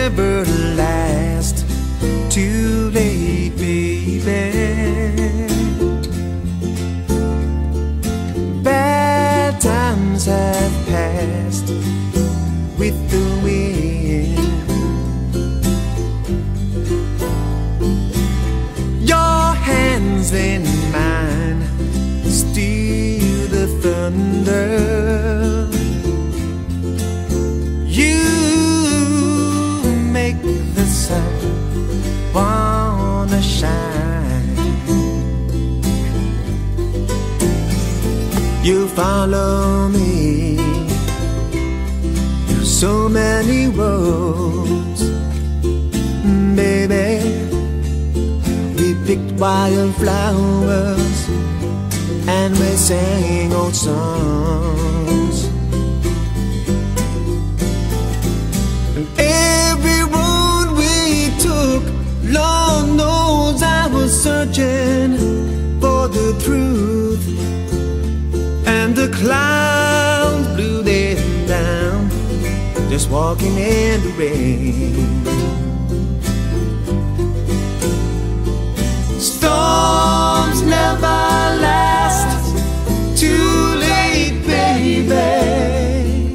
never last. Too late, baby. Bad times have passed with the wind. Your hands in mine steal the thunder. You make the sun wanna shine. You follow me through so many roads, baby. We picked wildflowers and we sang old songs. And every road we took, Lord knows I was searching for the truth. And the clouds blew them down, just walking in the rain. Storms never last. Too late, baby.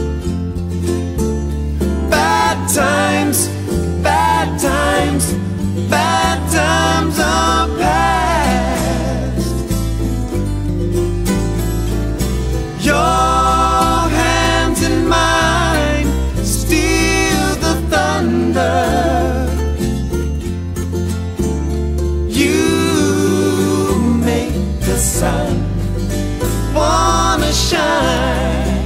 Bad times, bad times, bad times are past. Your hands in mine steal the thunder. Sun wanna shine.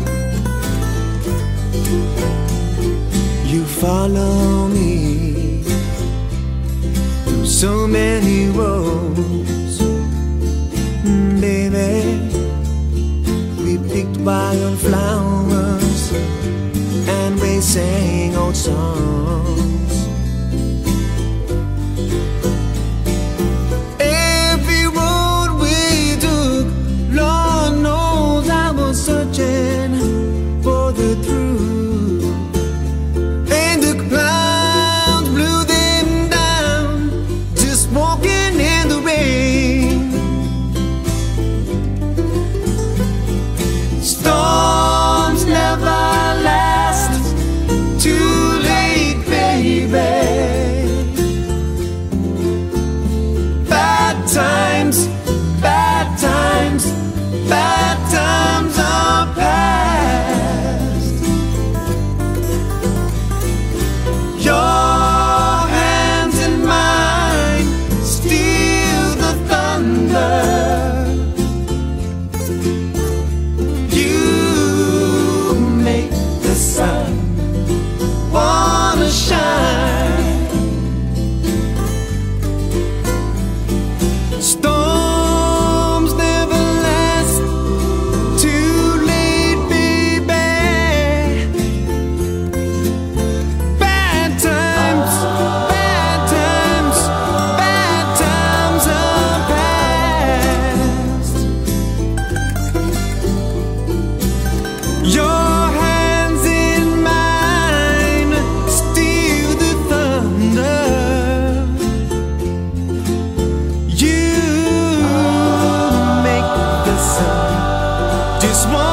You follow me through so many roads, baby. We picked wildflowers and we sang old songs. Searching for the truth, and the clouds blew them down, just walking in the rain. Storms never last. Too late, baby. Bad times, bad times, bad times are past. Your hands in mine steal the thunder. You make the sun wanna shine. Storms never last. Too late, baby. Bad times, bad times, bad times are past. Your hands in mine steal the thunder. You make the sun just one